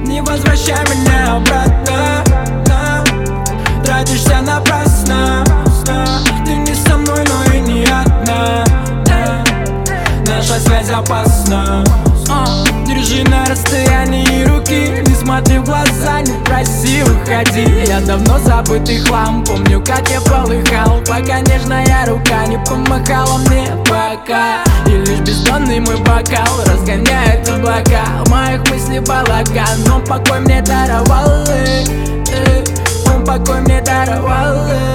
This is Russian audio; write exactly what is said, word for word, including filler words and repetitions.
Не возвращай меня обратно, тратишься напрасно. Ты не со мной, но и не одна. Наша связь опасна. Держи на расстоянии руки, не смотри в глаза, не проси, уходи. Я давно забытый хлам, помню, как я полыхал, пока нежная рука не помахала мне пока. И лишь бездонный мой бокал разгоняет облака моих мыслей балаган. Он покой мне даровал, он покой мне даровал.